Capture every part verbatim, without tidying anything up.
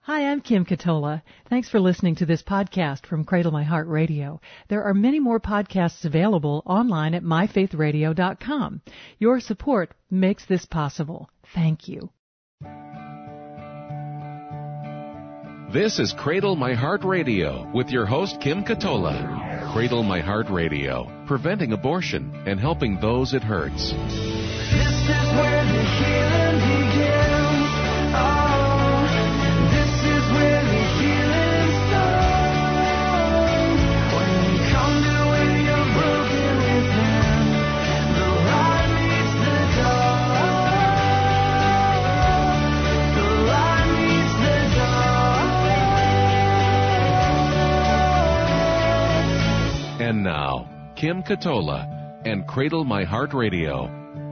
Hi, I'm Kim Katola. Thanks for listening to this podcast from Cradle My Heart Radio. There are many more podcasts available online at my faith radio dot com. Your support makes this possible. Thank you. This is Cradle My Heart Radio with your host, Kim Katola. Cradle My Heart Radio, preventing abortion and helping those it hurts. This is where the healing begins. Oh, this is where the healing starts. When you come to where you're broken within, the light meets the dark. The light meets the dark. And now, Kim Katola and Cradle My Heart Radio.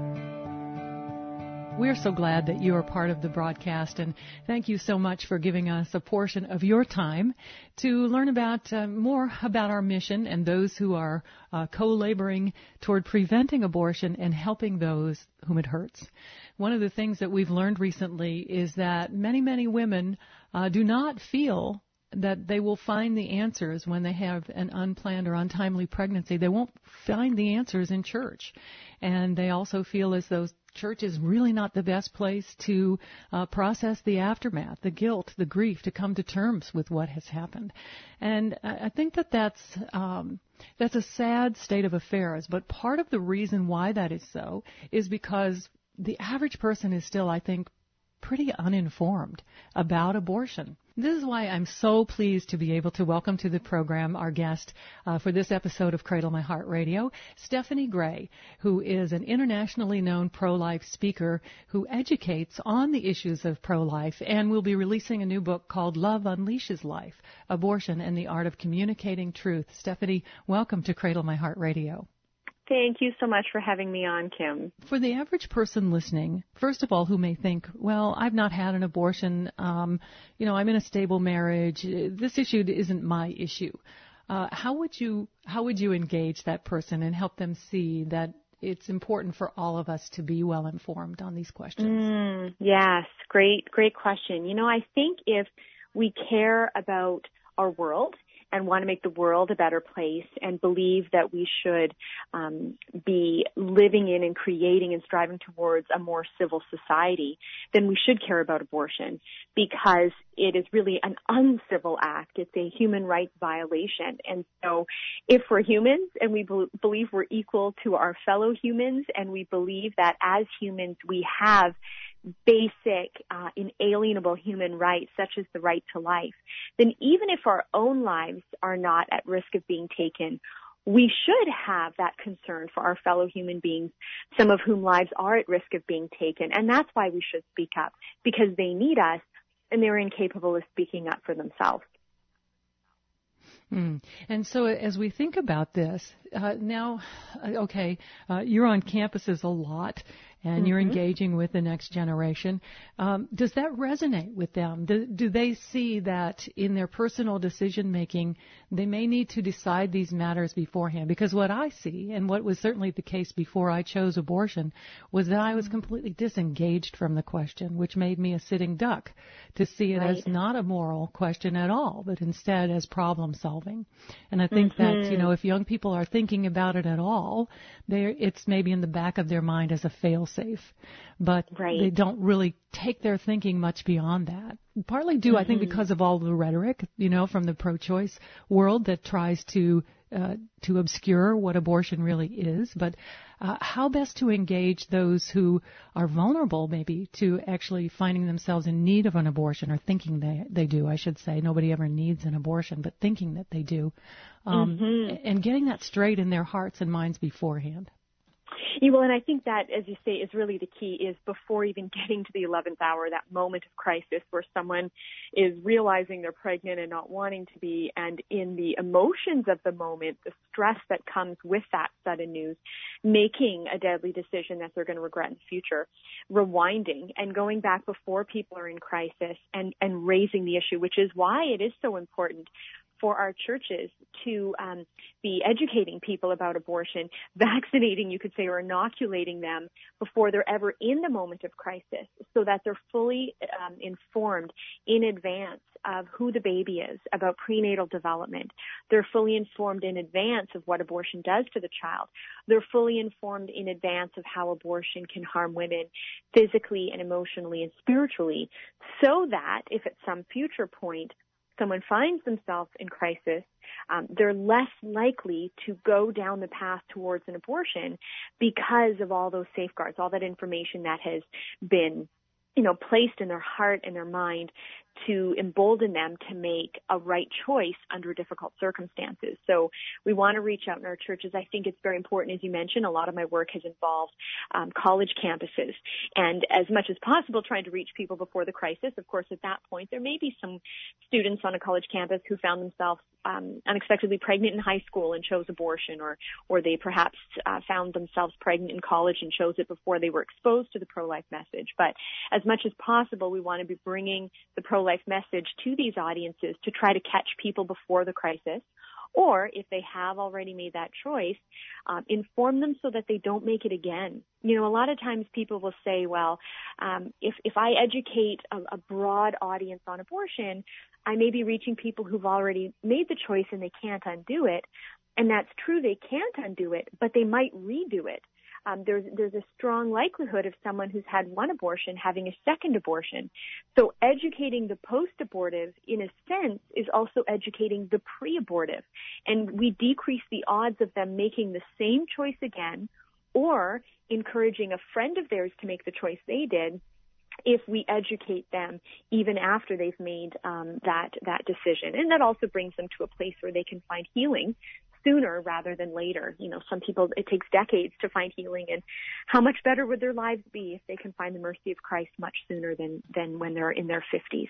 We're so glad that you are part of the broadcast, and thank you so much for giving us a portion of your time to learn about uh, more about our mission and those who are uh, co-laboring toward preventing abortion and helping those whom it hurts. One of the things that we've learned recently is that many, many women uh, do not feel that they will find the answers when they have an unplanned or untimely pregnancy. They won't find the answers in church. And they also feel as though church is really not the best place to uh, process the aftermath, the guilt, the grief, to come to terms with what has happened. And I think that that's, um, that's a sad state of affairs. But part of the reason why that is so is because the average person is still, I think, pretty uninformed about abortion. This is why I'm so pleased to be able to welcome to the program our guest uh, for this episode of Cradle My Heart Radio, Stephanie Gray, who is an internationally known pro-life speaker who educates on the issues of pro-life and will be releasing a new book called Love Unleashes Life, Abortion and the Art of Communicating Truth. Stephanie, welcome to Cradle My Heart Radio. Thank you so much for having me on, Kim. For the average person listening, first of all, who may think, well, I've not had an abortion, um, you know, I'm in a stable marriage, this issue isn't my issue. Uh, how would you how would you engage that person and help them see that it's important for all of us to be well informed on these questions? Mm, yes, great, great question. You know, I think if we care about our world and want to make the world a better place and believe that we should um, be living in and creating and striving towards a more civil society, then we should care about abortion because it is really an uncivil act. It's a human rights violation. And so if we're humans and we be- believe we're equal to our fellow humans and we believe that as humans we have basic, uh, inalienable human rights, such as the right to life, then even if our own lives are not at risk of being taken, we should have that concern for our fellow human beings, some of whom lives are at risk of being taken. And that's why we should speak up, because they need us and they're incapable of speaking up for themselves. Mm. And so as we think about this, uh, now, okay, uh, you're on campuses a lot and mm-hmm. you're engaging with the next generation. Um, does that resonate with them? Do, do they see that in their personal decision making, they may need to decide these matters beforehand? Because what I see, and what was certainly the case before I chose abortion, was that I was completely disengaged from the question, which made me a sitting duck to see it right. as not a moral question at all, but instead as problem solving. And I think mm-hmm. that, you know, if young people are thinking about it at all, they're, it's maybe in the back of their mind as a fail-safe. But right. they don't really take their thinking much beyond that. Partly due, mm-hmm. I think, because of all the rhetoric, you know, from the pro-choice world that tries to uh, to obscure what abortion really is. But uh, how best to engage those who are vulnerable, maybe, to actually finding themselves in need of an abortion, or thinking they they do, I should say. Nobody ever needs an abortion, but thinking that they do. Um, mm-hmm. And getting that straight in their hearts and minds beforehand. Yeah, well, and I think that, as you say, is really the key, is before even getting to the eleventh hour, that moment of crisis where someone is realizing they're pregnant and not wanting to be, and in the emotions of the moment, the stress that comes with that sudden news, making a deadly decision that they're going to regret in the future, rewinding and going back before people are in crisis and, and raising the issue, which is why it is so important for our churches to um, be educating people about abortion, vaccinating, you could say, or inoculating them before they're ever in the moment of crisis, so that they're fully um, informed in advance of who the baby is, about prenatal development. They're fully informed in advance of what abortion does to the child. They're fully informed in advance of how abortion can harm women physically and emotionally and spiritually, so that if at some future point someone finds themselves in crisis, um, they're less likely to go down the path towards an abortion because of all those safeguards, all that information that has been, you know, placed in their heart and their mind to embolden them to make a right choice under difficult circumstances. So we want to reach out in our churches. I think it's very important, as you mentioned, a lot of my work has involved um, college campuses, and as much as possible trying to reach people before the crisis. Of course, at that point, there may be some students on a college campus who found themselves um, unexpectedly pregnant in high school and chose abortion, or, or they perhaps uh, found themselves pregnant in college and chose it before they were exposed to the pro-life message. But as much as possible, we want to be bringing the pro-life message to these audiences to try to catch people before the crisis, or if they have already made that choice, um, inform them so that they don't make it again. You know, a lot of times people will say, well, um, if, if I educate a, a broad audience on abortion, I may be reaching people who've already made the choice and they can't undo it. And that's true, they can't undo it, but they might redo it. Um, there's there's a strong likelihood of someone who's had one abortion having a second abortion. So educating the post-abortive, in a sense, is also educating the pre-abortive. And we decrease the odds of them making the same choice again, or encouraging a friend of theirs to make the choice they did, if we educate them even after they've made um, that that decision. And that also brings them to a place where they can find healing sooner rather than later. You know, some people, it takes decades to find healing, and how much better would their lives be if they can find the mercy of Christ much sooner than, than when they're in their fifties.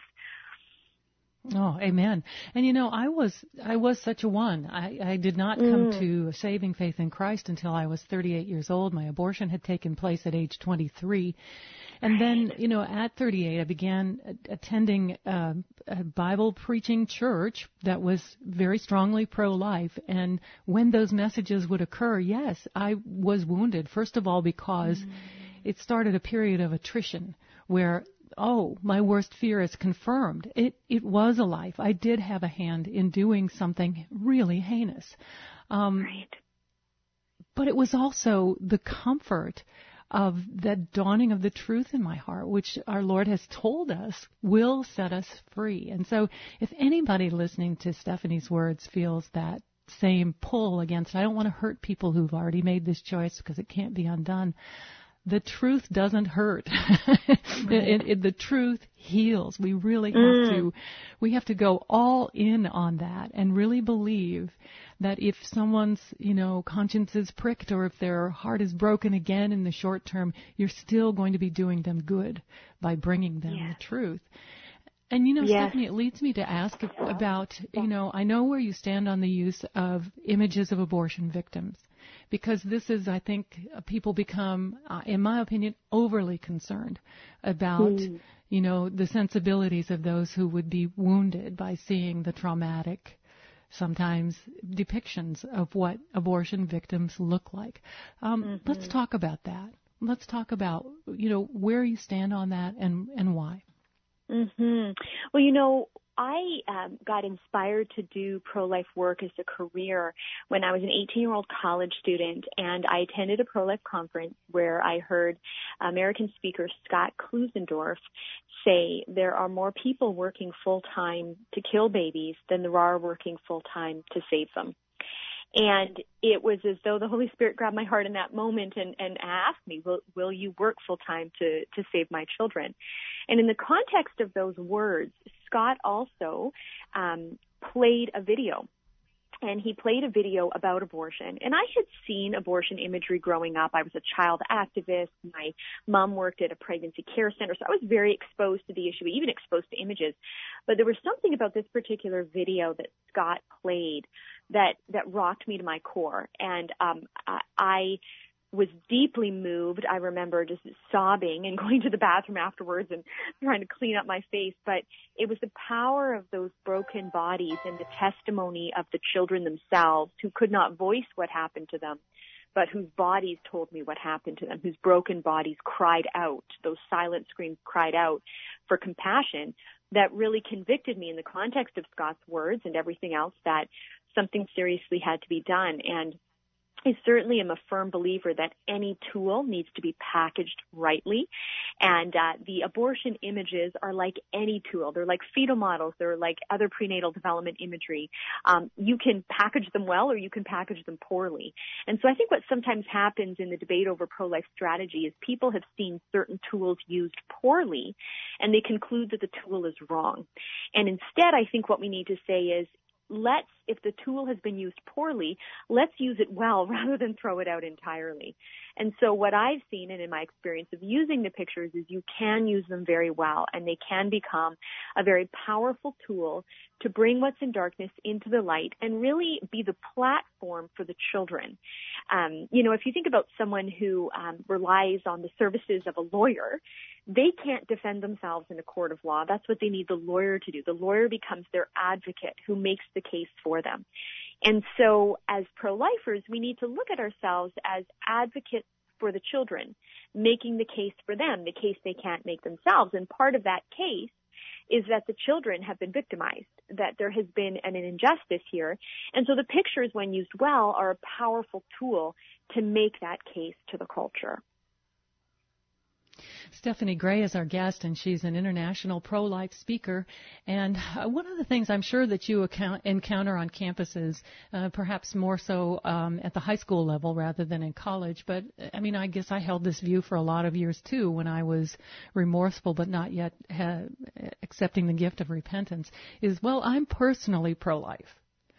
Oh, amen. And you know, I was I was such a one. I, I did not come Mm. to saving faith in Christ until I was thirty-eight years old. My abortion had taken place at age twenty-three. And then, you know, at thirty-eight, I began attending uh, a Bible preaching church that was very strongly pro-life. And when those messages would occur, yes, I was wounded. First of all, because mm. it started a period of attrition where, oh, my worst fear is confirmed. It it was a life. I did have a hand in doing something really heinous. Um, right. But it was also the comfort of the dawning of the truth in my heart, which our Lord has told us will set us free. And so if anybody listening to Stephanie's words feels that same pull against, I don't want to hurt people who've already made this choice because it can't be undone, the truth doesn't hurt. Right. it, it, the truth heals. We really have mm. to, we have to go all in on that and really believe that if someone's, you know, conscience is pricked or if their heart is broken again in the short term, you're still going to be doing them good by bringing them yes. the truth. And, you know, yes. Stephanie, it leads me to ask about, you know, I know where you stand on the use of images of abortion victims, because this is, I think, people become, uh, in my opinion, overly concerned about, mm. you know, the sensibilities of those who would be wounded by seeing the traumatic, sometimes depictions of what abortion victims look like. Um, mm-hmm. Let's talk about that. Let's talk about, you know, where you stand on that and, and why. Mm-hmm. Well, you know, I um, got inspired to do pro-life work as a career when I was an eighteen-year-old college student, and I attended a pro-life conference where I heard American speaker Scott Klusendorf say there are more people working full-time to kill babies than there are working full-time to save them. And it was as though the Holy Spirit grabbed my heart in that moment and, and asked me, will, will you work full-time to, to save my children? And in the context of those words, Scott also um, played a video. And he played a video about abortion. And I had seen abortion imagery growing up. I was a child activist. My mom worked at a pregnancy care center. So I was very exposed to the issue, even exposed to images. But there was something about this particular video that Scott played that, that rocked me to my core. And um, I was deeply moved. I remember just sobbing and going to the bathroom afterwards and trying to clean up my face. But it was the power of those broken bodies and the testimony of the children themselves who could not voice what happened to them, but whose bodies told me what happened to them, whose broken bodies cried out, those silent screams cried out for compassion, that really convicted me in the context of Scott's words and everything else that something seriously had to be done. And I certainly am a firm believer that any tool needs to be packaged rightly. And uh, the abortion images are like any tool. They're like fetal models. They're like other prenatal development imagery. Um, you can package them well or you can package them poorly. And so I think what sometimes happens in the debate over pro-life strategy is people have seen certain tools used poorly and they conclude that the tool is wrong. And instead, I think what we need to say is, let's, if the tool has been used poorly, let's use it well rather than throw it out entirely. And so what I've seen and in my experience of using the pictures is you can use them very well and they can become a very powerful tool to bring what's in darkness into the light and really be the platform for the children. Um, you know, if you think about someone who um, relies on the services of a lawyer, they can't defend themselves in a court of law. That's what they need the lawyer to do. The lawyer becomes their advocate who makes the case for them. And so as pro-lifers, we need to look at ourselves as advocates for the children, making the case for them, the case they can't make themselves. And part of that case is that the children have been victimized, that there has been an injustice here. And so the pictures, when used well, are a powerful tool to make that case to the culture. Stephanie Gray is our guest, and she's an international pro-life speaker. And uh, one of the things I'm sure that you account, encounter on campuses, uh, perhaps more so um, at the high school level rather than in college, but I mean, I guess I held this view for a lot of years too when I was remorseful but not yet ha- accepting the gift of repentance, is, well, I'm personally pro-life.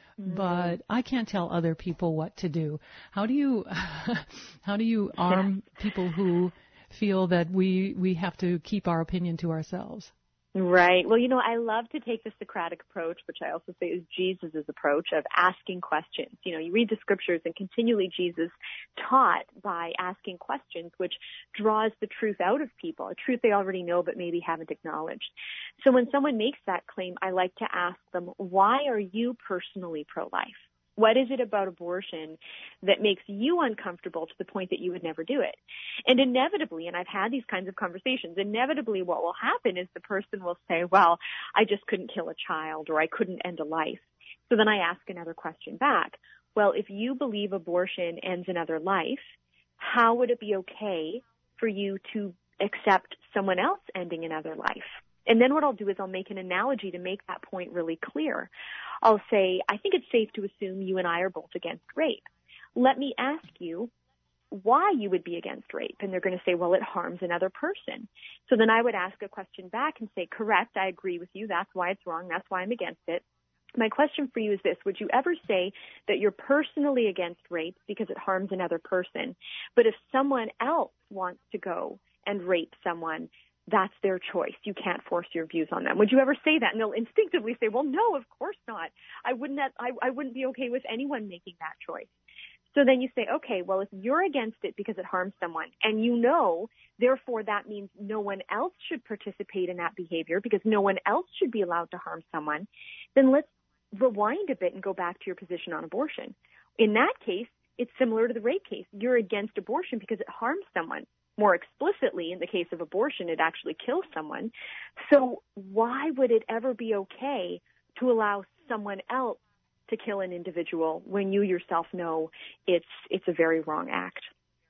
But I can't tell other people what to do. How do you, how do you arm people who feel that we we have to keep our opinion to ourselves? Right. Well, you know, I love to take the Socratic approach, which I also say is Jesus' approach of asking questions. You know, you read the scriptures and continually Jesus taught by asking questions, which draws the truth out of people, a truth they already know but maybe haven't acknowledged. So when someone makes that claim, I like to ask them, why are you personally pro-life? What is it about abortion that makes you uncomfortable to the point that you would never do it? And inevitably, and I've had these kinds of conversations, inevitably what will happen is the person will say, well, I just couldn't kill a child or I couldn't end a life. So then I ask another question back. Well, if you believe abortion ends another life, how would it be okay for you to accept someone else ending another life? And then what I'll do is I'll make an analogy to make that point really clear. I'll say, I think it's safe to assume you and I are both against rape. Let me ask you why you would be against rape. And they're going to say, well, it harms another person. So then I would ask a question back and say, correct, I agree with you. That's why it's wrong. That's why I'm against it. My question for you is this. Would you ever say that you're personally against rape because it harms another person? But if someone else wants to go and rape someone, that's their choice. You can't force your views on them. Would you ever say that? And they'll instinctively say, well, no, of course not. I wouldn't have, I, I wouldn't be okay with anyone making that choice. So then you say, okay, well, if you're against it because it harms someone, and you know, therefore that means no one else should participate in that behavior because no one else should be allowed to harm someone, then let's rewind a bit and go back to your position on abortion. In that case, it's similar to the rape case. You're against abortion because it harms someone. More explicitly, in the case of abortion, it actually kills someone. So why would it ever be okay to allow someone else to kill an individual when you yourself know it's it's a very wrong act?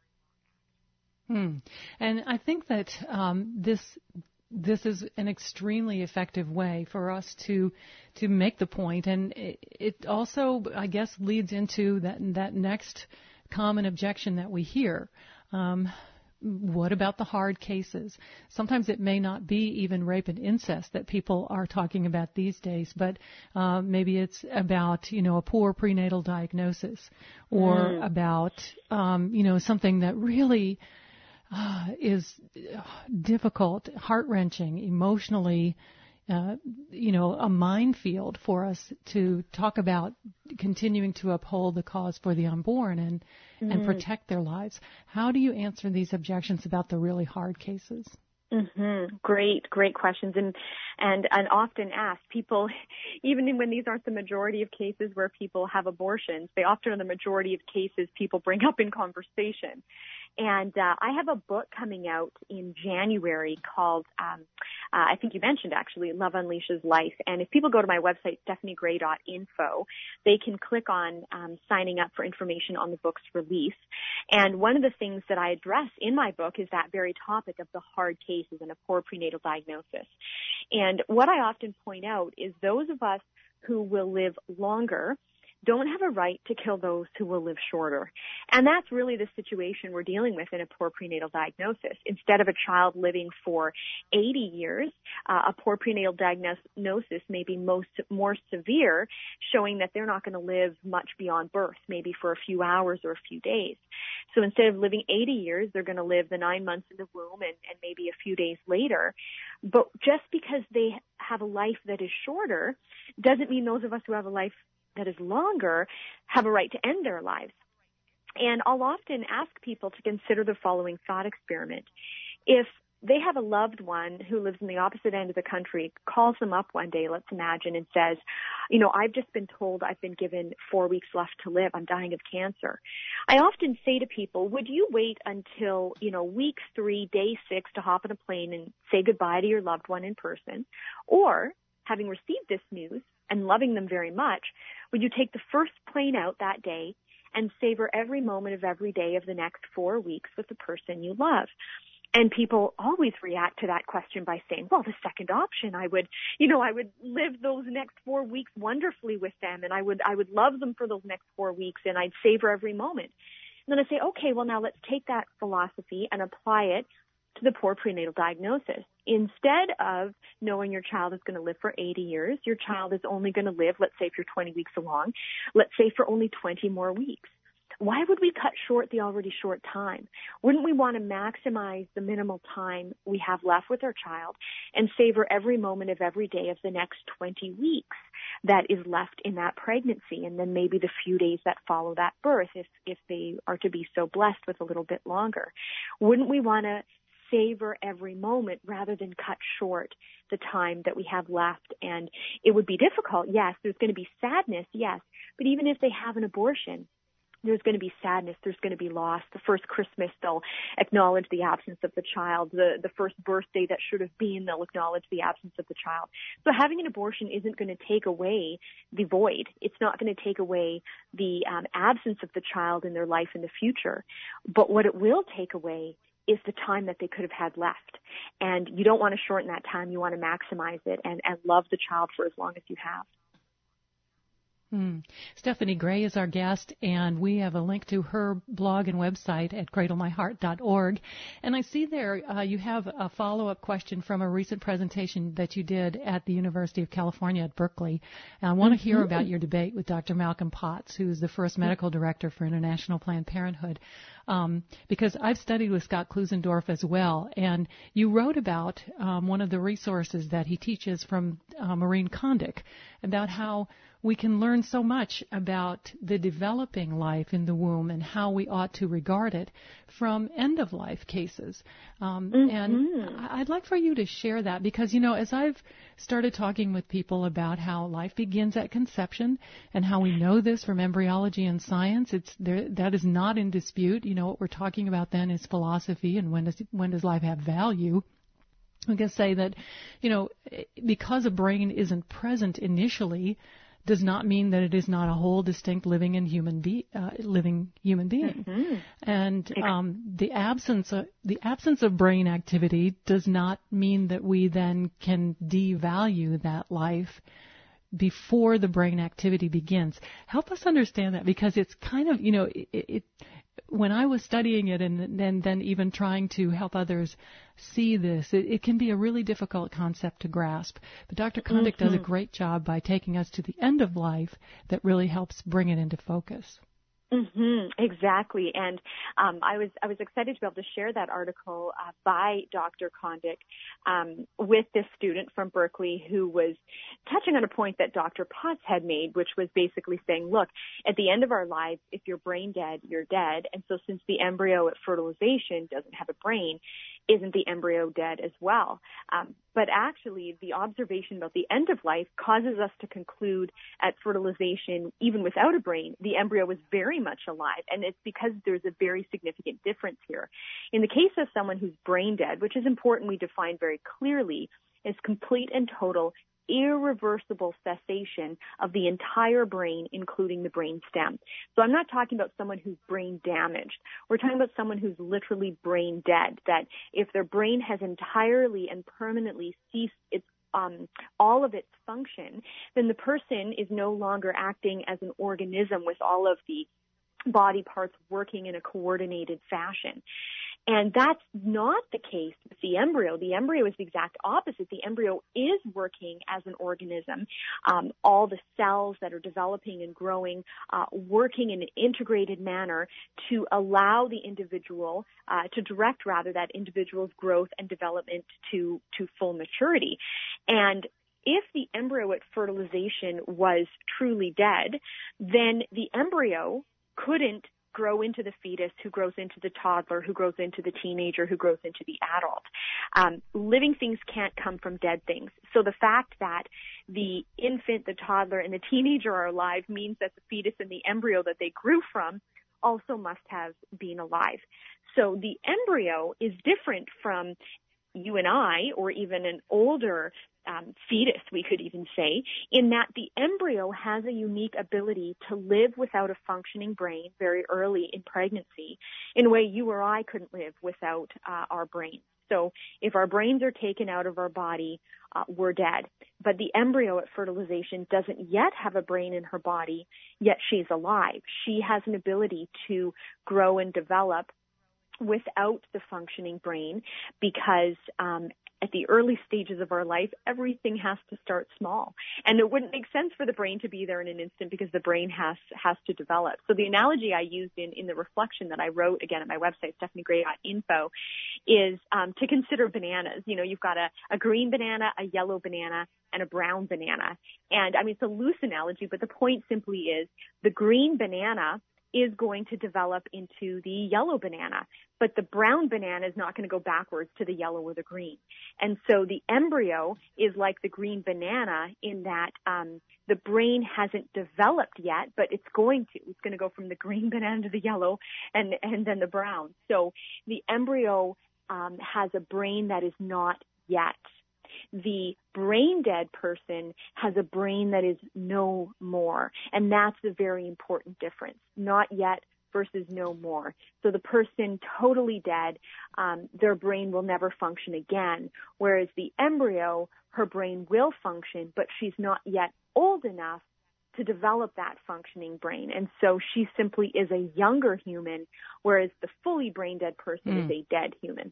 Hmm. And I think that um, this this is an extremely effective way for us to to make the point, and it, it also, I guess, leads into that that next common objection that we hear. Um, What about the hard cases? Sometimes it may not be even rape and incest that people are talking about these days, but uh, maybe it's about, you know, a poor prenatal diagnosis or mm. about, um, you know, something that really uh, is difficult, heart-wrenching, emotionally, uh, you know, a minefield for us to talk about continuing to uphold the cause for the unborn and, mm-hmm. and protect their lives. How do you answer these objections about the really hard cases? Mm-hmm. Great, great questions, and and and often asked. People, even when these aren't the majority of cases where people have abortions, they often are the majority of cases people bring up in conversation. And uh, I have a book coming out in January called, um, uh, I think you mentioned actually, Love Unleashes Life. And if people go to my website, stephanie gray dot info, they can click on um, signing up for information on the book's release. And one of the things that I address in my book is that very topic of the hard cases and a poor prenatal diagnosis. And what I often point out is those of us who will live longer don't have a right to kill those who will live shorter. And that's really the situation we're dealing with in a poor prenatal diagnosis. Instead of a child living for eighty years, uh, a poor prenatal diagnosis may be most more severe, showing that they're not going to live much beyond birth, maybe for a few hours or a few days. So instead of living eighty years, they're going to live the nine months in the womb and, and maybe a few days later. But just because they have a life that is shorter doesn't mean those of us who have a life that is longer have a right to end their lives. And I'll often ask people to consider the following thought experiment. If they have a loved one who lives in the opposite end of the country, calls them up one day, let's imagine, and says, you know, I've just been told I've been given four weeks left to live. I'm dying of cancer. I often say to people, would you wait until, you know, week three, day six to hop on a plane and say goodbye to your loved one in person? Or, having received this news and loving them very much, would you take the first plane out that day and savor every moment of every day of the next four weeks with the person you love? And people always react to that question by saying, well, the second option, I would, you know, I would live those next four weeks wonderfully with them, and I would, I would love them for those next four weeks, and I'd savor every moment. And then I say, okay, well, now let's take that philosophy and apply it to the poor prenatal diagnosis. Instead of knowing your child is going to live for eighty years, your child is only going to live, let's say if you're twenty weeks along, let's say for only twenty more weeks. Why would we cut short the already short time? Wouldn't we want to maximize the minimal time we have left with our child and savor every moment of every day of the next twenty weeks that is left in that pregnancy, and then maybe the few days that follow that birth if, if they are to be so blessed with a little bit longer? Wouldn't we want to savor every moment rather than cut short the time that we have left? And it would be difficult, yes. There's going to be sadness, yes. But even if they have an abortion, there's going to be sadness, there's going to be loss. The first Christmas, they'll acknowledge the absence of the child. The, the first birthday that should have been, they'll acknowledge the absence of the child. So having an abortion isn't going to take away the void. It's not going to take away the um, absence of the child in their life in the future. But what it will take away is the time that they could have had left. And you don't want to shorten that time. You want to maximize it and, and love the child for as long as you have. Hmm. Stephanie Gray is our guest, and we have a link to her blog and website at cradle my heart dot org. And I see there uh, you have a follow-up question from a recent presentation that you did at the University of California at Berkeley. And I want to mm-hmm. hear about your debate with Doctor Malcolm Potts, who is the first medical director for International Planned Parenthood. Um, because I've studied with Scott Klusendorf as well, and you wrote about um, one of the resources that he teaches from uh, Maureen Kondik about how we can learn so much about the developing life in the womb and how we ought to regard it from end-of-life cases. Um, mm-hmm. And I'd like for you to share that because, you know, as I've started talking with people about how life begins at conception and how we know this from embryology and science, it's there, that is not in dispute. You know, what we're talking about then is philosophy and when does, when does life have value. We can say that, you know, because a brain isn't present initially, does not mean that it is not a whole, distinct, living and human be uh, living human being. Mm-hmm. And um, the absence of the absence of brain activity does not mean that we then can devalue that life before the brain activity begins. Help us understand that, because it's kind of, you know, it. it when I was studying it and then then even trying to help others see this, it, it can be a really difficult concept to grasp. But Doctor Kondik mm-hmm. does a great job by taking us to the end of life that really helps bring it into focus. Mm-hmm, exactly. And um, I was I was excited to be able to share that article uh, by Doctor Kondik um, with this student from Berkeley who was touching on a point that Doctor Potts had made, which was basically saying, look, at the end of our lives, if you're brain dead, you're dead. And so since the embryo at fertilization doesn't have a brain, isn't the embryo dead as well? Um, but actually, the observation about the end of life causes us to conclude at fertilization, even without a brain, the embryo was very much alive. And it's because there's a very significant difference here. In the case of someone who's brain dead, which is important we define very clearly, is complete and total irreversible cessation of the entire brain, including the brain stem. So I'm not talking about someone who's brain damaged. We're talking about someone who's literally brain dead, that if their brain has entirely and permanently ceased its um, all of its function, then the person is no longer acting as an organism with all of the body parts working in a coordinated fashion. And that's not the case with the embryo. The embryo is the exact opposite. The embryo is working as an organism. Um, all the cells that are developing and growing, uh, working in an integrated manner to allow the individual, uh, to direct rather that individual's growth and development to, to full maturity. And if the embryo at fertilization was truly dead, then the embryo couldn't grow into the fetus, who grows into the toddler, who grows into the teenager, who grows into the adult. Um, living things can't come from dead things. So the fact that the infant, the toddler, and the teenager are alive means that the fetus and the embryo that they grew from also must have been alive. So the embryo is different from you and I, or even an older um, fetus, we could even say, in that the embryo has a unique ability to live without a functioning brain very early in pregnancy, in a way you or I couldn't live without uh, our brains. So if our brains are taken out of our body, uh, we're dead. But the embryo at fertilization doesn't yet have a brain in her body, yet she's alive. She has an ability to grow and develop without the functioning brain, because um, at the early stages of our life, everything has to start small. And it wouldn't make sense for the brain to be there in an instant because the brain has has to develop. So the analogy I used in, in the reflection that I wrote, again, at my website, stephanie gray dot info, is um, to consider bananas. You know, you've got a, a green banana, a yellow banana, and a brown banana. And, I mean, it's a loose analogy, but the point simply is the green banana is going to develop into the yellow banana, but the brown banana is not going to go backwards to the yellow or the green. And so the embryo is like the green banana in that um, the brain hasn't developed yet, but it's going to. It's going to go from the green banana to the yellow and, and then the brown. So the embryo um, has a brain that is not yet. The brain dead person has a brain that is no more. And that's a very important difference. Not yet versus no more. So the person totally dead, um, their brain will never function again. Whereas the embryo, her brain will function, but she's not yet old enough to develop that functioning brain. And so she simply is a younger human, whereas the fully brain dead person mm. is a dead human.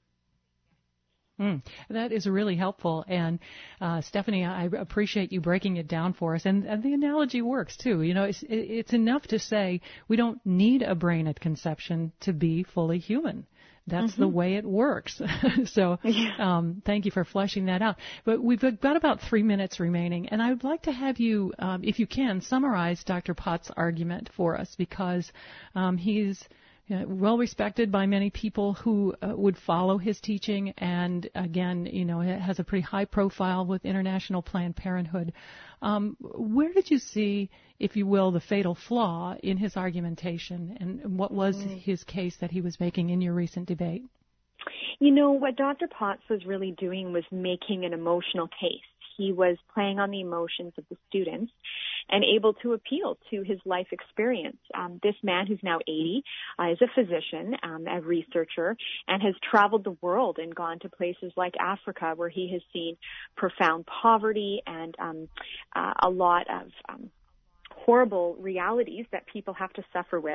Mm, that is really helpful. And, uh, Stephanie, I appreciate you breaking it down for us. And, and the analogy works, too. You know, it's, it's enough to say we don't need a brain at conception to be fully human. That's mm-hmm. the way it works. So um, thank you for fleshing that out. But we've got about three minutes remaining, and I would like to have you, um, if you can, summarize Doctor Potts' argument for us, because um, he's Uh, well respected by many people who uh, would follow his teaching, and again, you know, it has a pretty high profile with International Planned Parenthood. Um, where did you see, if you will, the fatal flaw in his argumentation, and what was mm. his case that he was making in your recent debate? You know, what Doctor Potts was really doing was making an emotional case. He was playing on the emotions of the students and able to appeal to his life experience. Um, this man, who's now eighty, uh, is a physician, um, a researcher, and has traveled the world and gone to places like Africa, where he has seen profound poverty and um, uh, a lot of um, horrible realities that people have to suffer with.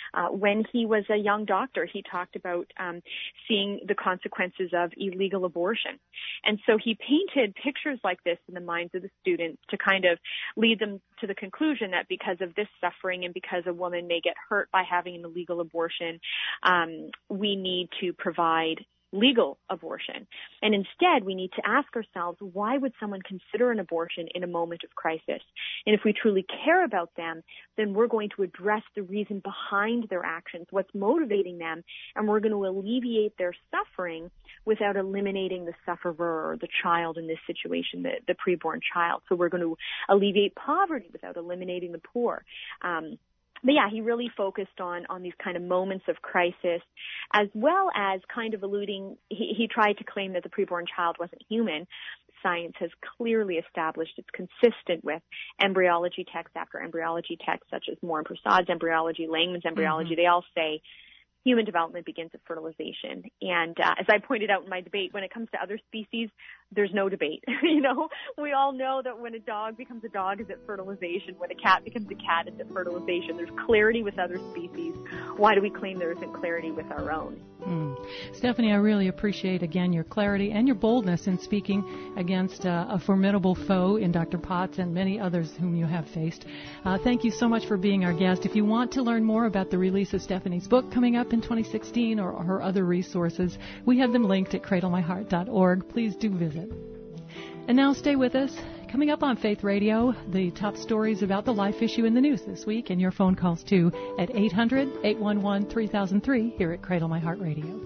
Uh, when he was a young doctor, he talked about um, seeing the consequences of illegal abortion. And so he painted pictures like this in the minds of the students to kind of lead them to the conclusion that because of this suffering and because a woman may get hurt by having an illegal abortion, um, we need to provide legal abortion. And instead, we need to ask ourselves, why would someone consider an abortion in a moment of crisis? And if we truly care about them, then we're going to address the reason behind their actions, what's motivating them, and we're going to alleviate their suffering without eliminating the sufferer or the child in this situation, the, the preborn child. So we're going to alleviate poverty without eliminating the poor. Um, But yeah, he really focused on, on these kind of moments of crisis, as well as kind of alluding, he, he tried to claim that the preborn child wasn't human. Science has clearly established it's consistent with embryology texts after embryology texts, such as Moore and Prasad's embryology, Langman's embryology. Mm-hmm. They all say human development begins at fertilization. And uh, as I pointed out in my debate, when it comes to other species, there's no debate. You know, we all know that when a dog becomes a dog, it's at fertilization. When a cat becomes a cat, it's at fertilization. There's clarity with other species. Why do we claim there isn't clarity with our own? Mm. Stephanie, I really appreciate, again, your clarity and your boldness in speaking against uh, a formidable foe in Doctor Potts and many others whom you have faced. Uh, thank you so much for being our guest. If you want to learn more about the release of Stephanie's book coming up in twenty sixteen or her other resources, we have them linked at cradle my heart dot org. Please do visit. And now stay with us. Coming up on Faith Radio, the top stories about the life issue in the news this week, and your phone calls too at eight hundred, eight one one, three thousand three here at Cradle My Heart Radio.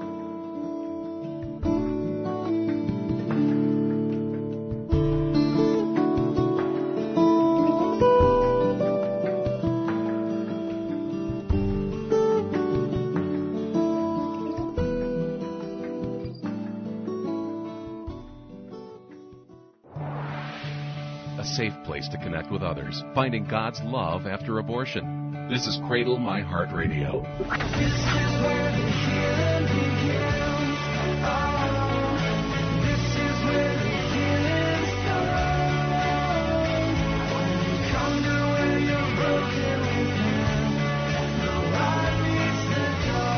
Safe place to connect with others, finding God's love after abortion. This is Cradle My Heart Radio. This is where the healing begins. Oh, this is where the healing starts. When you come to where you're broken within, the light meets the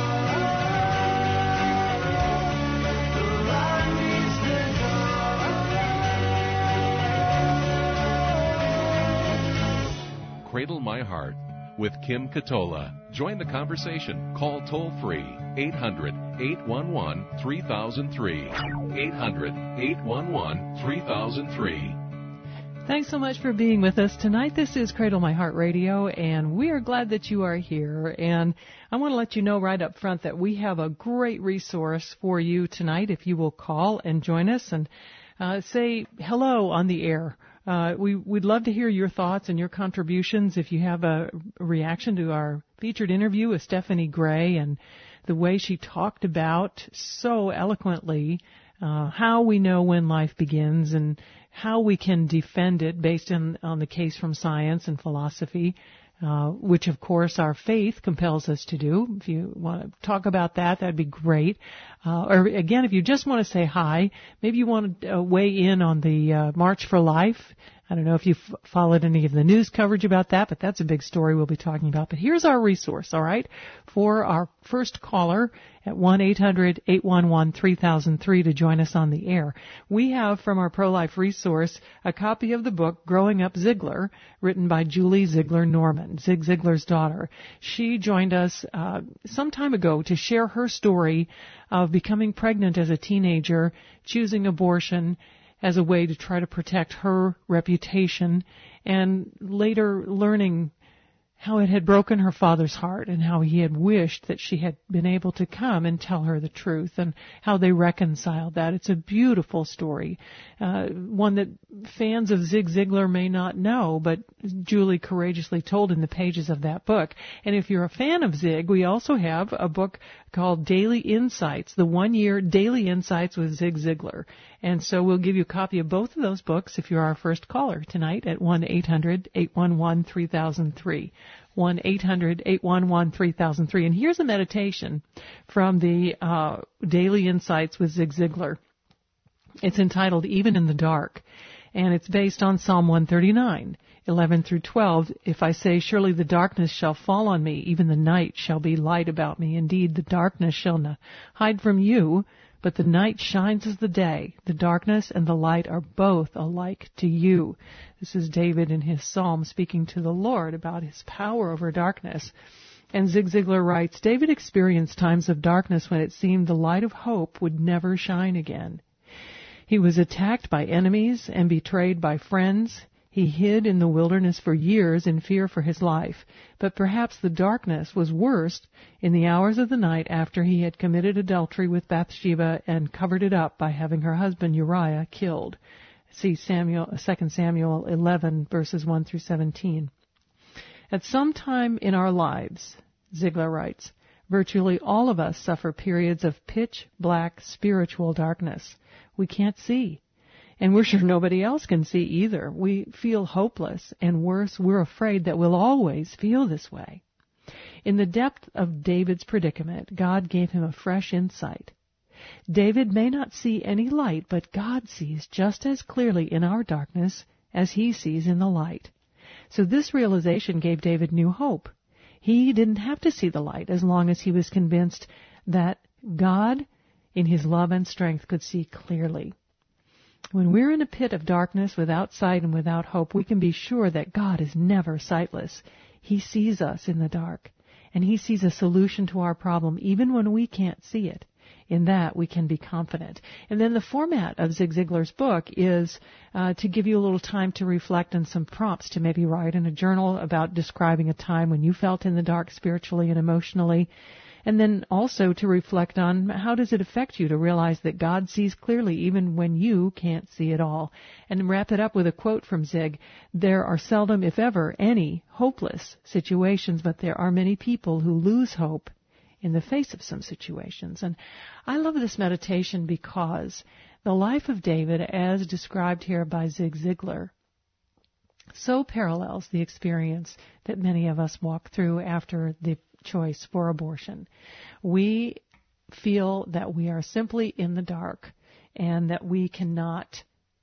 dark. The light meets the dark. Cradle My Heart with Kim Katola. Join the conversation. Call toll-free eight hundred, eight one one, three thousand three. eight hundred, eight one one, three thousand three. Thanks so much for being with us tonight. This is Cradle My Heart Radio, and we are glad that you are here. And I want to let you know right up front that we have a great resource for you tonight if you will call and join us and uh, say hello on the air. Uh, we, we'd love to hear your thoughts and your contributions. If you have a reaction to our featured interview with Stephanie Gray and the way she talked about so eloquently uh, how we know when life begins and how we can defend it based on, on the case from science and philosophy, uh, which, of course, our faith compels us to do. If you want to talk about that, that'd be great. Uh, or, again, if you just want to say hi, maybe you want to uh, weigh in on the uh, March for Life. I don't know if you've followed any of the news coverage about that, but that's a big story we'll be talking about. But here's our resource, all right, for our first caller at one eight hundred, eight one one, three thousand three to join us on the air. We have from our pro-life resource a copy of the book Growing Up Ziglar, written by Julie Ziglar Norman, Zig Ziglar's daughter. She joined us uh, some time ago to share her story of becoming pregnant as a teenager, choosing abortion as a way to try to protect her reputation, and later learning how it had broken her father's heart and how he had wished that she had been able to come and tell her the truth and how they reconciled that. It's a beautiful story, uh, one that fans of Zig Ziglar may not know, but Julie courageously told in the pages of that book. And if you're a fan of Zig, we also have a book called Daily Insights, the one-year Daily Insights with Zig Ziglar. And so we'll give you a copy of both of those books if you're our first caller tonight at one eight hundred, eight one one, three thousand three. one eight hundred, eight one one, three thousand three. And here's a meditation from the uh, Daily Insights with Zig Ziglar. It's entitled Even in the Dark. And it's based on Psalm one thirty-nine, eleven through twelve. If I say, surely the darkness shall fall on me, even the night shall be light about me. Indeed, the darkness shall not hide from you, but the night shines as the day. The darkness and the light are both alike to you. This is David in his psalm speaking to the Lord about his power over darkness. And Zig Ziglar writes, David experienced times of darkness when it seemed the light of hope would never shine again. He was attacked by enemies and betrayed by friends. He hid in the wilderness for years in fear for his life. But perhaps the darkness was worst in the hours of the night after he had committed adultery with Bathsheba and covered it up by having her husband Uriah killed. See Samuel, Second Samuel eleven, verses one through seventeen. At some time in our lives, Ziglar writes, virtually all of us suffer periods of pitch-black spiritual darkness. We can't see. And we're sure nobody else can see either. We feel hopeless, and worse, we're afraid that we'll always feel this way. In the depth of David's predicament, God gave him a fresh insight. David may not see any light, but God sees just as clearly in our darkness as he sees in the light. So this realization gave David new hope. He didn't have to see the light as long as he was convinced that God, in his love and strength, could see clearly. When we're in a pit of darkness without sight and without hope, we can be sure that God is never sightless. He sees us in the dark, and he sees a solution to our problem even when we can't see it. In that, we can be confident. And then the format of Zig Ziglar's book is uh, to give you a little time to reflect and some prompts to maybe write in a journal about describing a time when you felt in the dark spiritually and emotionally. And then also to reflect on how does it affect you to realize that God sees clearly even when you can't see it all. And wrap it up with a quote from Zig. There are seldom, if ever, any hopeless situations, but there are many people who lose hope in the face of some situations. And I love this meditation because the life of David, as described here by Zig Ziglar, so parallels the experience that many of us walk through after the choice for abortion. We feel that we are simply in the dark and that we cannot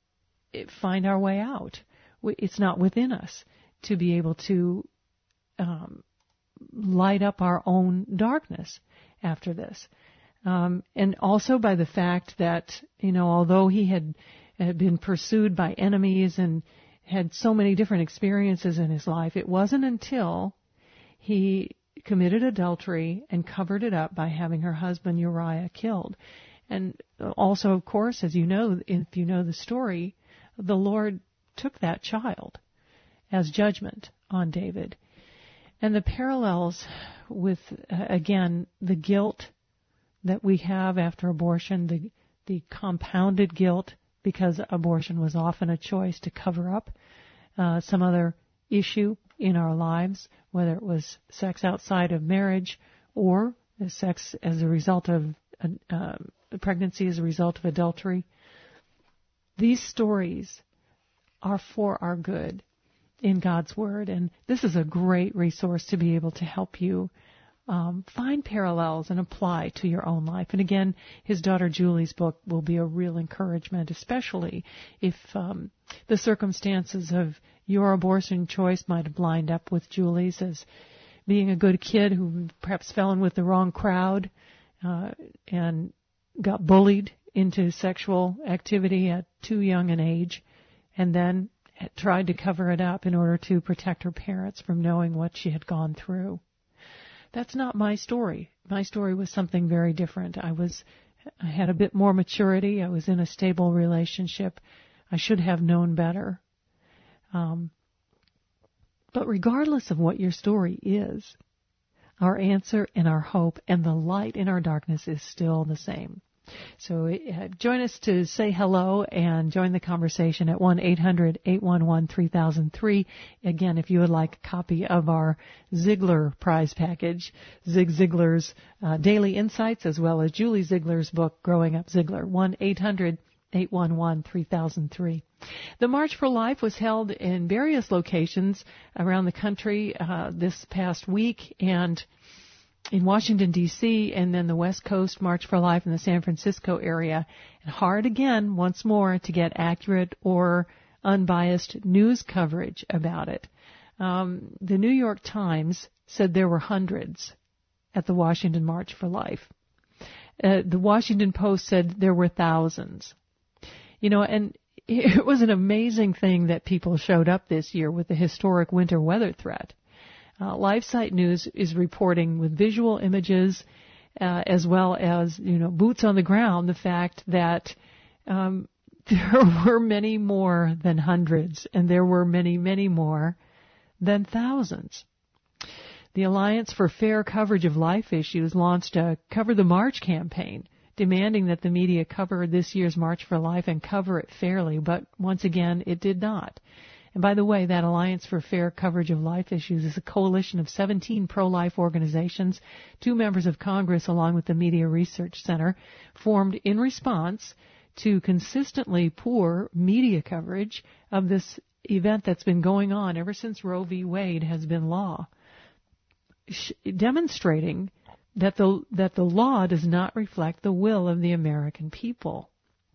find our way out. It's not within us to be able to um, light up our own darkness after this. Um, and also by the fact that, you know, although he had, had been pursued by enemies and had so many different experiences in his life, it wasn't until he committed adultery and covered it up by having her husband Uriah killed. And also, of course, as you know, if you know the story, the Lord took that child as judgment on David. And the parallels with, uh, again, the guilt that we have after abortion, the the compounded guilt because abortion was often a choice to cover up uh, some other issue in our lives, whether it was sex outside of marriage or sex as a result of uh, pregnancy as a result of adultery. These stories are for our good in God's Word, and this is a great resource to be able to help you um, find parallels and apply to your own life. And again, his daughter Julie's book will be a real encouragement, especially if um, the circumstances of your abortion choice might have lined up with Julie's as being a good kid who perhaps fell in with the wrong crowd uh, and got bullied into sexual activity at too young an age, and then tried to cover it up in order to protect her parents from knowing what she had gone through. That's not my story. My story was something very different. I was, I had a bit more maturity. I was in a stable relationship. I should have known better. Um, but regardless of what your story is, our answer and our hope and the light in our darkness is still the same. So uh, join us to say hello and join the conversation at one eight hundred eight one one three thousand three. Again, if you would like a copy of our Ziglar prize package, Zig Ziglar's uh, Daily Insights, as well as Julie Ziglar's book, Growing Up Ziglar, one eight hundred eight one one three thousand three. The March for Life was held in various locations around the country uh, this past week, and in Washington, D C, and then the West Coast March for Life in the San Francisco area. And hard again, once more, to get accurate or unbiased news coverage about it. Um, the New York Times said there were hundreds at the Washington March for Life. Uh, the Washington Post said there were thousands. You know, and it was an amazing thing that people showed up this year with the historic winter weather threat. Uh, LifeSite News is reporting with visual images uh, as well as, you know, boots on the ground, the fact that um, there were many more than hundreds, and there were many, many more than thousands. The Alliance for Fair Coverage of Life Issues launched a Cover the March campaign, demanding that the media cover this year's March for Life and cover it fairly, but once again, it did not. And by the way, that Alliance for Fair Coverage of Life Issues is a coalition of seventeen pro-life organizations, two members of Congress along with the Media Research Center, formed in response to consistently poor media coverage of this event that's been going on ever since Roe v. Wade has been law, demonstrating that the that the law does not reflect the will of the American people.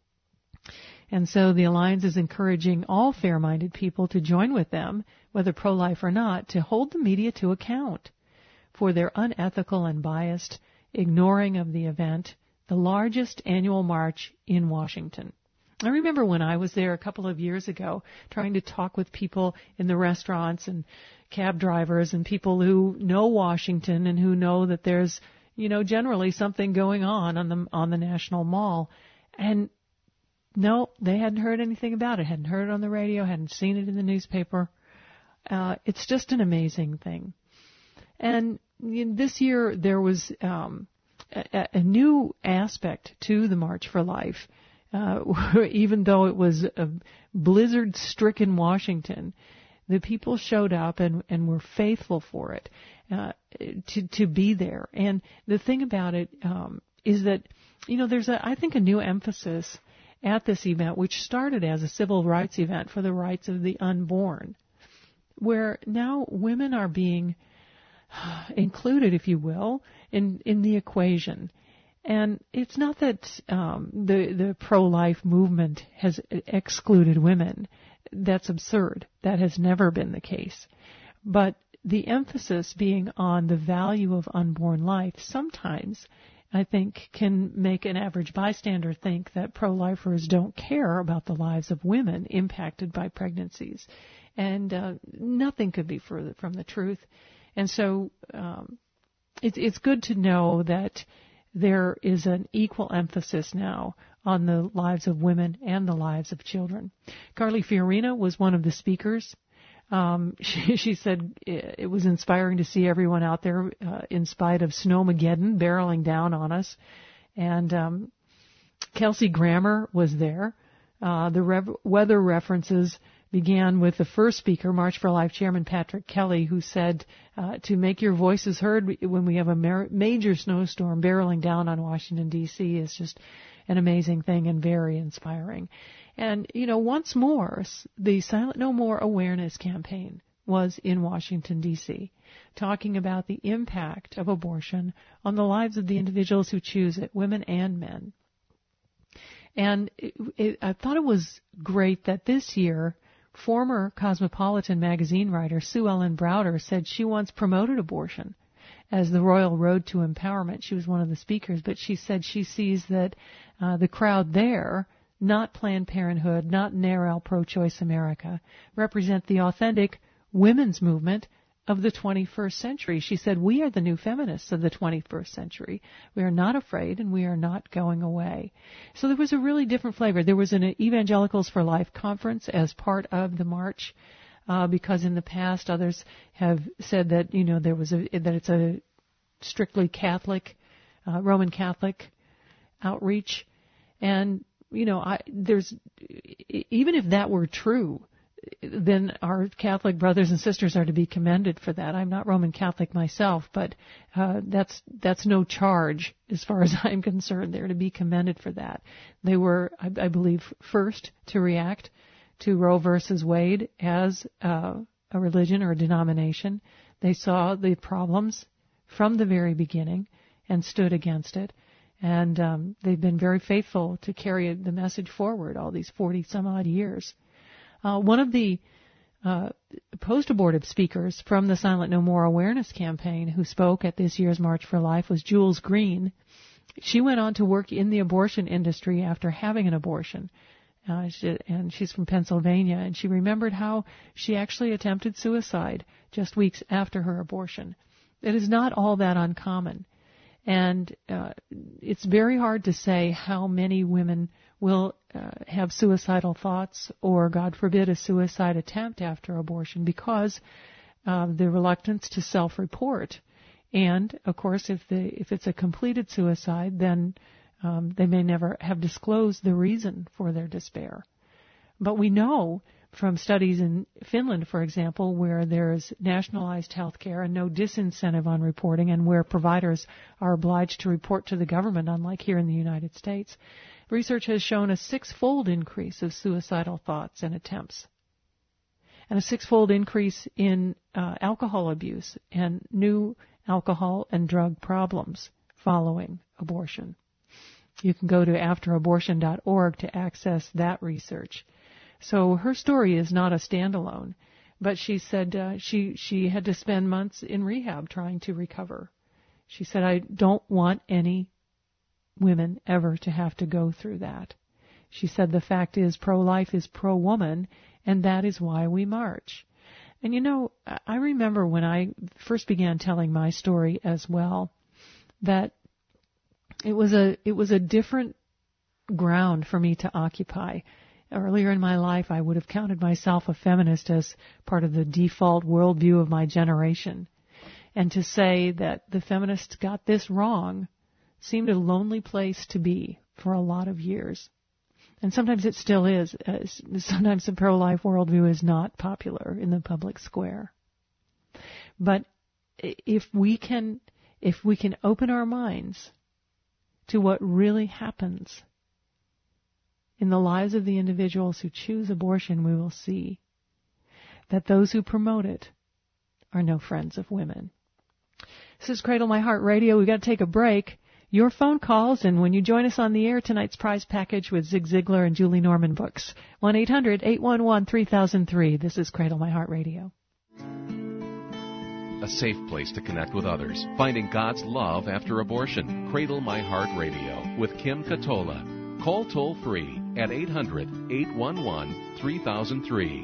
And so the Alliance is encouraging all fair-minded people to join with them, whether pro-life or not, to hold the media to account for their unethical and biased ignoring of the event, the largest annual march in Washington. I remember when I was there a couple of years ago trying to talk with people in the restaurants and cab drivers and people who know Washington and who know that there's, you know, generally something going on on the on the National Mall. And no, they hadn't heard anything about it, hadn't heard it on the radio, hadn't seen it in the newspaper. Uh, it's just an amazing thing. And in this year there was um, a, a new aspect to the March for Life. Uh, even though it was a blizzard-stricken Washington, the people showed up and, and were faithful for it, uh, to, to be there. And the thing about it, um, is that, you know, there's a, I think a new emphasis at this event, which started as a civil rights event for the rights of the unborn, where now women are being included, if you will, in, in the equation. And it's not that um, the the pro-life movement has excluded women. That's absurd. That has never been the case. But the emphasis being on the value of unborn life sometimes, I think, can make an average bystander think that pro-lifers don't care about the lives of women impacted by pregnancies. And uh, nothing could be further from the truth. And so um, it's it's good to know that there is an equal emphasis now on the lives of women and the lives of children. Carly Fiorina was one of the speakers. Um, she, she said it was inspiring to see everyone out there uh, in spite of Snowmageddon barreling down on us. And um, Kelsey Grammer was there. Uh, the rev- weather references began with the first speaker, March for Life Chairman Patrick Kelly, who said uh, to make your voices heard when we have a mar- major snowstorm barreling down on Washington, D C is just an amazing thing and very inspiring. And, you know, once more, the Silent No More awareness campaign was in Washington, D C, talking about the impact of abortion on the lives of the individuals who choose it, women and men. And it, it, I thought it was great that this year, former Cosmopolitan magazine writer Sue Ellen Browder said she once promoted abortion as the Royal Road to Empowerment. She was one of the speakers, but she said she sees that uh, the crowd there, not Planned Parenthood, not NARAL Pro-Choice America, represent the authentic women's movement of the twenty-first century. She said, we are the new feminists of the twenty-first century. We are not afraid and we are not going away. So there was a really different flavor. There was an Evangelicals for Life conference as part of the march, uh, because in the past others have said that, you know, there was a, that it's a strictly Catholic, uh, Roman Catholic outreach. And, you know, I, there's, even if that were true, then our Catholic brothers and sisters are to be commended for that. I'm not Roman Catholic myself, but uh, that's that's no charge as far as I'm concerned. They're to be commended for that. They were, I, I believe, first to react to Roe versus Wade as uh, a religion or a denomination. They saw the problems from the very beginning and stood against it. And um, they've been very faithful to carry the message forward all these forty some odd years. Uh, one of the uh, post-abortive speakers from the Silent No More awareness campaign who spoke at this year's March for Life was Jules Green. She went on to work in the abortion industry after having an abortion. Uh, she, and she's from Pennsylvania, and she remembered how she actually attempted suicide just weeks after her abortion. It is not all that uncommon. And uh, it's very hard to say how many women will uh, have suicidal thoughts or, God forbid, a suicide attempt after abortion because of the reluctance to self-report. And, of course, if the if it's a completed suicide, then um, they may never have disclosed the reason for their despair. But we know from studies in Finland, for example, where there's nationalized health care and no disincentive on reporting and where providers are obliged to report to the government, unlike here in the United States, research has shown a six-fold increase of suicidal thoughts and attempts, and a six-fold increase in uh, alcohol abuse and new alcohol and drug problems following abortion. You can go to after abortion dot org to access that research. So her story is not a standalone, but she said uh, she she had to spend months in rehab trying to recover. She said, I don't want any women ever to have to go through that. She said the fact is pro-life is pro-woman, and that is why we march. And you know, I remember when I first began telling my story as well, that it was a it was a different ground for me to occupy. Earlier in my life, I would have counted myself a feminist as part of the default worldview of my generation. And to say that the feminists got this wrong seemed a lonely place to be for a lot of years. And sometimes it still is. Uh, sometimes the pro-life worldview is not popular in the public square. But if we can, if we can open our minds to what really happens in the lives of the individuals who choose abortion, we will see that those who promote it are no friends of women. This is Cradle My Heart Radio. We've got to take a break. Your phone calls, and when you join us on the air, tonight's prize package with Zig Ziglar and Julie Norman books. one eight hundred eight one one three thousand three. This is Cradle My Heart Radio. A safe place to connect with others. Finding God's love after abortion. Cradle My Heart Radio with Kim Katola. Call toll-free at eight hundred eight one one three thousand three.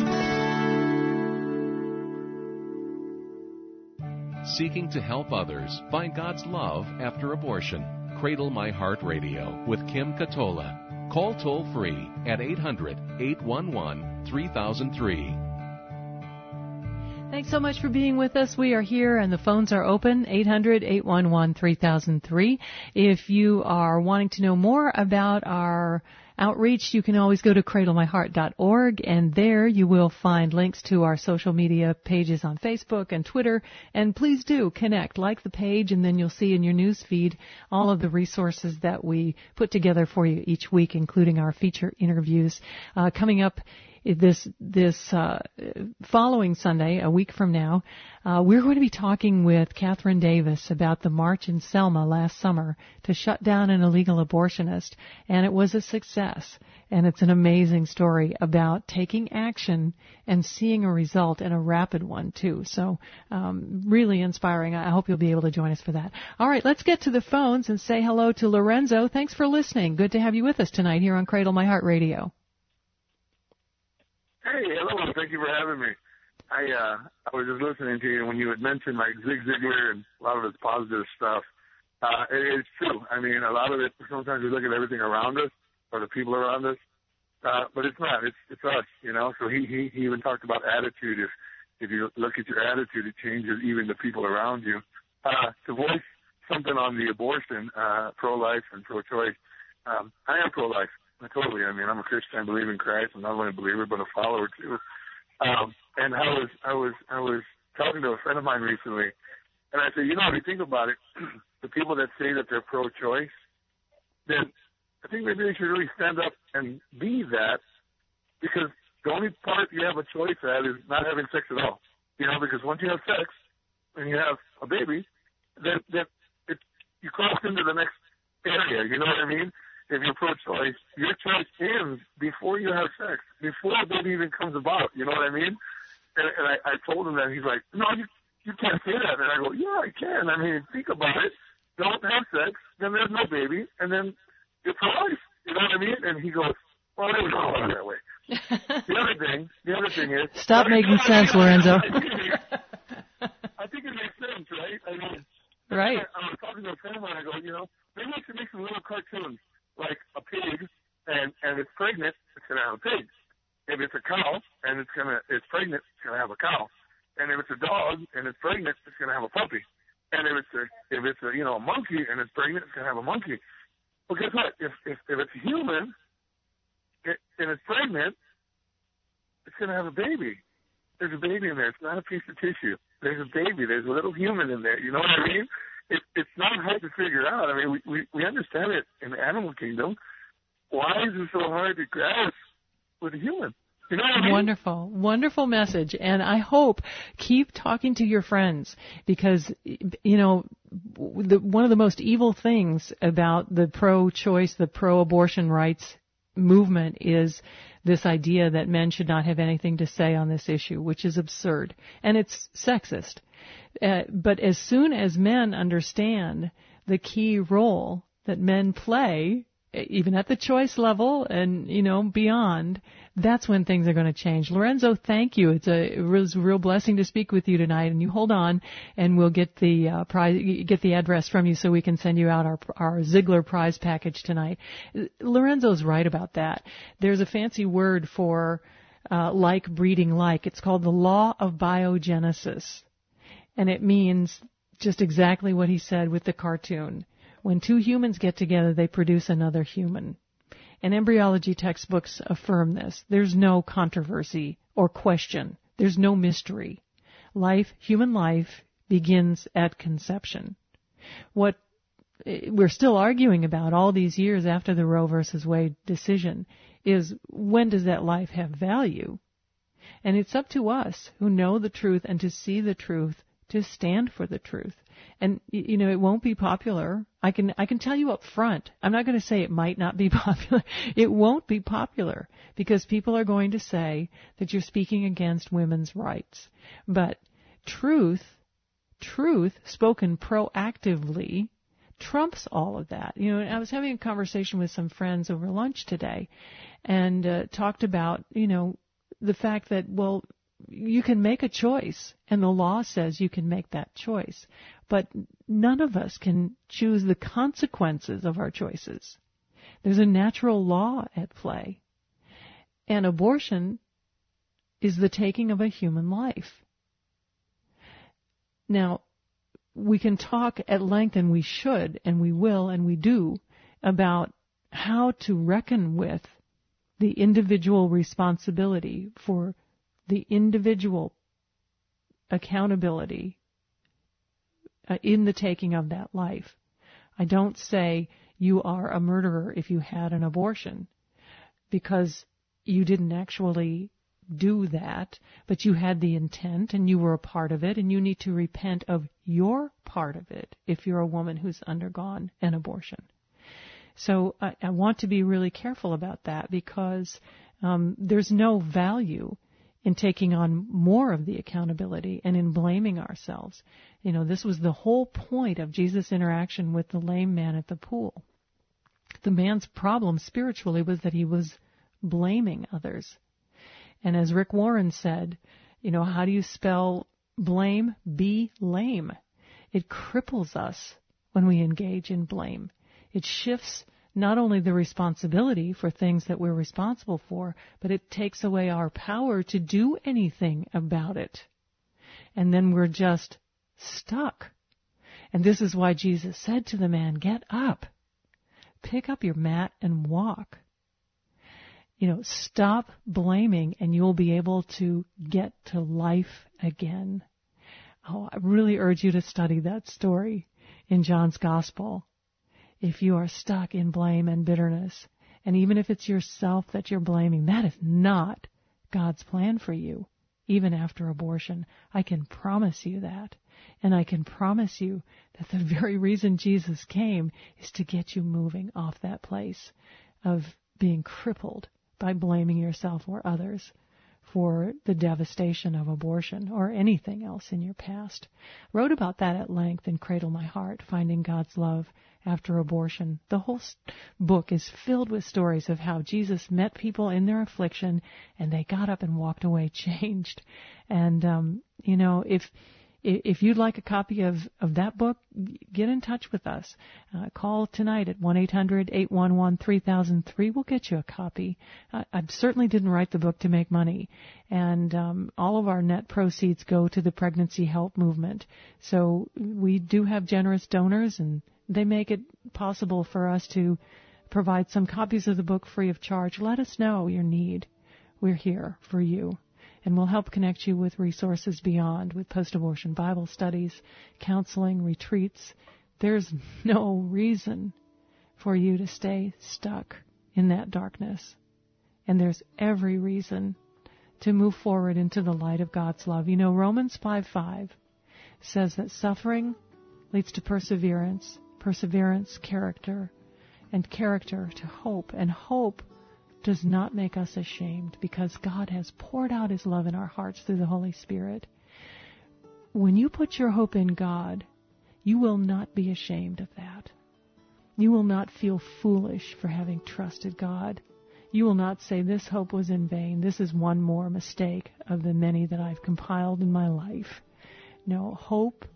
Seeking to help others find God's love after abortion. Cradle My Heart Radio with Kim Katola. Call toll-free at eight hundred eight one one three thousand three. Thanks so much for being with us. We are here and the phones are open, eight hundred eight one one three thousand three. If you are wanting to know more about our outreach, you can always go to cradle my heart dot org, and there you will find links to our social media pages on Facebook and Twitter. And please do connect, like the page, and then you'll see in your news feed all of the resources that we put together for you each week, including our feature interviews. Uh, coming up This this uh, following Sunday, a week from now, uh, we're going to be talking with Catherine Davis about the march in Selma last summer to shut down an illegal abortionist, and it was a success. And it's an amazing story about taking action and seeing a result, and a rapid one too. So um, really inspiring. I hope you'll be able to join us for that. All right, let's get to the phones and say hello to Lorenzo. Thanks for listening. Good to have you with us tonight here on Cradle My Heart Radio. Hey, hello. Thank you for having me. I uh, I was just listening to you when you had mentioned like Zig Ziglar and a lot of his positive stuff. Uh, it, it's true. I mean, a lot of it, sometimes we look at everything around us or the people around us, uh, but it's not. It's it's us, you know. So he, he, he even talked about attitude. If if you look at your attitude, it changes even the people around you. Uh, to voice something on the abortion, uh, pro-life and pro-choice, um, I am pro-life. Totally. I mean, I'm a Christian. I believe in Christ. I'm not only a believer, but a follower too. Um, and I was, I was, I was talking to a friend of mine recently, and I said, you know, if you think about it, the people that say that they're pro-choice, then I think maybe they should really stand up and be that, because the only part you have a choice at is not having sex at all. You know, because once you have sex and you have a baby, then then it, you cross into the next area. You know what I mean? if you're pro-choice, your choice ends before you have sex, before the baby even comes about. You know what I mean? And, and I, I told him that. He's like, no, you, you can't say that. And I go, yeah, I can. I mean, think about it. Don't have sex, then there's no baby, and then it's life. You know what I mean? And he goes, well, I don't know about it that way. The other thing, the other thing is... Stop making sense, Lorenzo. I think it makes sense, right? I mean, right. I, I was talking to a friend of mine, I go, you know, maybe we should make some little cartoons, like a pig, and, and it's pregnant, it's going to have a pig. If it's a cow, and it's gonna it's pregnant, it's going to have a cow. And if it's a dog, and it's pregnant, it's going to have a puppy. And if it's a, if it's a, you know, a monkey, and it's pregnant, it's going to have a monkey. Well, guess what? If, if, if it's a human, it, and it's pregnant, it's going to have a baby. There's a baby in there. It's not a piece of tissue. There's a baby. There's a little human in there. You know what I mean? It, it's not hard to figure out. I mean, we, we, we understand it in the animal kingdom. Why is it so hard to grasp with a human? You know what I mean? Wonderful, wonderful message. And I hope keep talking to your friends because, you know, the, one of the most evil things about the pro-choice, the pro-abortion rights movement is this idea that men should not have anything to say on this issue, which is absurd. And it's sexist. Uh, but as soon as men understand the key role that men play, even at the choice level and, you know, beyond, that's when things are going to change. Lorenzo, thank you. It's a, it was a real blessing to speak with you tonight. And you hold on, and we'll get the uh, prize, get the address from you so we can send you out our our Ziegler prize package tonight. Lorenzo's right about that. There's a fancy word for uh, like breeding like. It's called the law of biogenesis, and it means just exactly what he said with the cartoon. When two humans get together, they produce another human. And embryology textbooks affirm this. There's no controversy or question. There's no mystery. Life, human life, begins at conception. What we're still arguing about all these years after the Roe versus Wade decision is when does that life have value? And it's up to us who know the truth and to see the truth to stand for the truth. And, you know, it won't be popular. I can I can tell you up front. I'm not going to say it might not be popular. It won't be popular because people are going to say that you're speaking against women's rights. But truth, truth spoken proactively trumps all of that. You know, I was having a conversation with some friends over lunch today and uh, talked about, you know, the fact that, well, you can make a choice, and the law says you can make that choice. But none of us can choose the consequences of our choices. There's a natural law at play. And abortion is the taking of a human life. Now, we can talk at length, and we should, and we will, and we do, about how to reckon with the individual responsibility for the individual accountability uh, in the taking of that life. I don't say you are a murderer if you had an abortion, because you didn't actually do that, but you had the intent and you were a part of it, and you need to repent of your part of it if you're a woman who's undergone an abortion. So I, I want to be really careful about that because um, there's no value in taking on more of the accountability and in blaming ourselves. You know, this was the whole point of Jesus' interaction with the lame man at the pool. The man's problem spiritually was that he was blaming others. And as Rick Warren said, you know, how do you spell blame? Be lame. It cripples us when we engage in blame. It shifts not only the responsibility for things that we're responsible for, but it takes away our power to do anything about it. And then we're just stuck. And this is why Jesus said to the man, get up, pick up your mat and walk. You know, stop blaming and you'll be able to get to life again. Oh, I really urge you to study that story in John's Gospel. If you are stuck in blame and bitterness, and even if it's yourself that you're blaming, that is not God's plan for you. even after abortion. I can promise you that. And I can promise you that the very reason Jesus came is to get you moving off that place of being crippled by blaming yourself or others for the devastation of abortion or anything else in your past. Wrote about that at length in Cradle My Heart, Finding God's Love After Abortion. The whole book is filled with stories of how Jesus met people in their affliction and they got up and walked away changed. And, um, you know, if If you'd like a copy of, of that book, get in touch with us. Uh, call tonight at one eight hundred eight one one three thousand three. We'll get you a copy. I, I certainly didn't write the book to make money. And um, all of our net proceeds go to the Pregnancy Help Movement. So we do have generous donors, and they make it possible for us to provide some copies of the book free of charge. Let us know your need. We're here for you. And we'll help connect you with resources beyond, with post-abortion Bible studies, counseling, retreats. There's no reason for you to stay stuck in that darkness. And there's every reason to move forward into the light of God's love. You know, Romans five five says that suffering leads to perseverance, perseverance, character, and character to hope, and hope does not make us ashamed because God has poured out His love in our hearts through the Holy Spirit. When you put your hope in God, you will not be ashamed of that. You will not feel foolish for having trusted God. You will not say, this hope was in vain. This is one more mistake of the many that I've compiled in my life. No, hope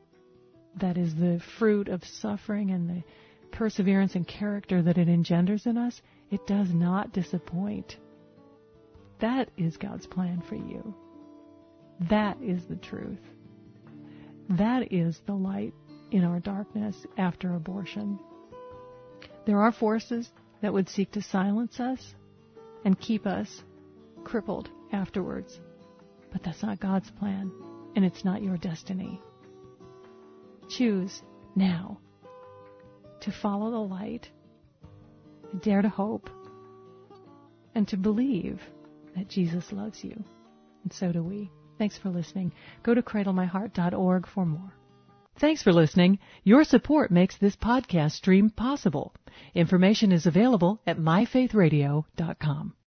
that is the fruit of suffering and the perseverance and character that it engenders in us, it does not disappoint. That is God's plan for you. That is the truth. That is the light in our darkness after abortion. There are forces that would seek to silence us and keep us crippled afterwards. But that's not God's plan, and it's not your destiny. Choose now to follow the light, dare to hope, and to believe that Jesus loves you. And so do we. Thanks for listening. Go to cradle my heart dot org for more. Thanks for listening. Your support makes this podcast stream possible. Information is available at my faith radio dot com.